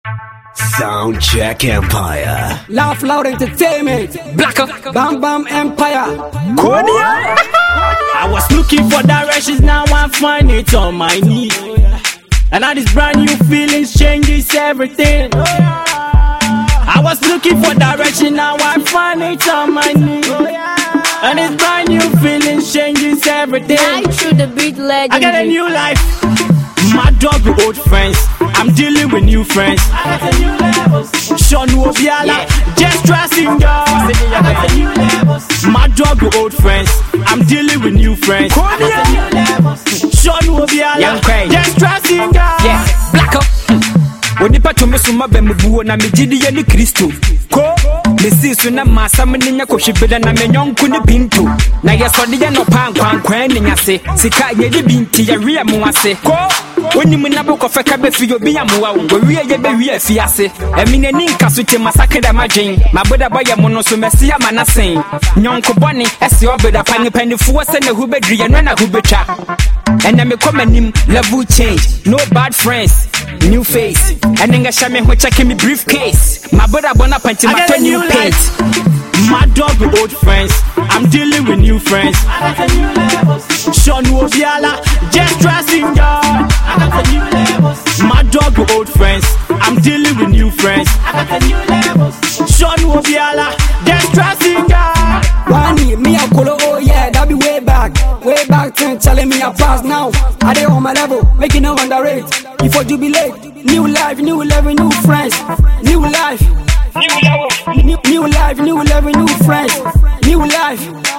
Soundcheck Empire. Laugh Loud Entertainment. Blacker. Bam Bam Empire. Konya. I was looking for directions, now I find it on my knees. And now this brand new feelings changes everything. I was looking for direction, now I find it on my knees. And this brand new feelings changes everything. I through the beat legend. I got a new life. My dog with old friends, I'm dealing with new friends. I got a new levels. Sean Wobiala, just trusting God. I got a new levels. My dog with old friends, I'm dealing with new friends. I got a new levels. Sean Wobiala, just trusting God. Yeah, black up. When you put me suma be mubu na me jidi ye ni Kristo. Ko me si so na masa me nya ko hwebeda na me nyonko ni pinto. Na ye so de ye no pan kwan ni nyase. Sika ye di binti ye ria mu ase. Ko oni mu na boko feka be fi obi amoa wo. Wo wi ye be wi afi ase. Emi na ni nka so te masake da madwen. Maboda boye mo no so mesi ama na sen. Nyonko boni ese obeda pani fu se na hu bedri ye no na hu betwa. And I me come anim level change. No bad friends, new face. And then I shame who checking me briefcase. My brother bona punch my new page. My dog with old friends, I'm dealing with new friends. I got a new levels. Sean Wobiala, just trusting God. I got a new levels. My dog with old friends, I'm dealing with new friends. I got a new levels. Sean Wobiala, just trusting God. Wani, me a colo, oh yeah, that be way back then, telling me I pass now. I dey on my level, making no underrate. Before jubilate, new life, new level, new friends, new life. New life, new level, new friends, new life.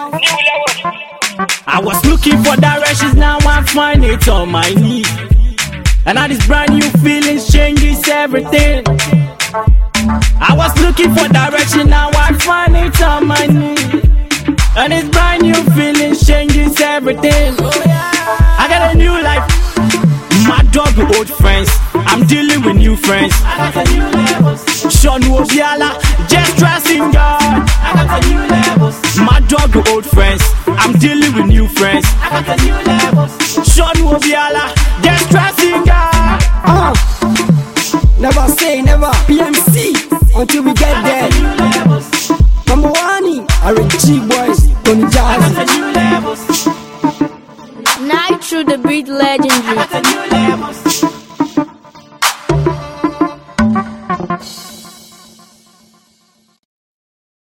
I was looking for directions, now I find it on my knees. And now this brand new feelings changes everything. I was looking for direction, now I find it on my knees. And this brand new feelings changes everything. I got a new life. My dog with old friends, I'm dealing with new friends. I got a new levels. Sean Wobiala, just trusting God. I got a new levels. My dog with old friends, I'm dealing with new friends. I got a new levels. Sean Wobiala, just trusting God. Never say never, PMC, until we get there. Number one, RG boys, Tony Jazz. Night through the beat legendary.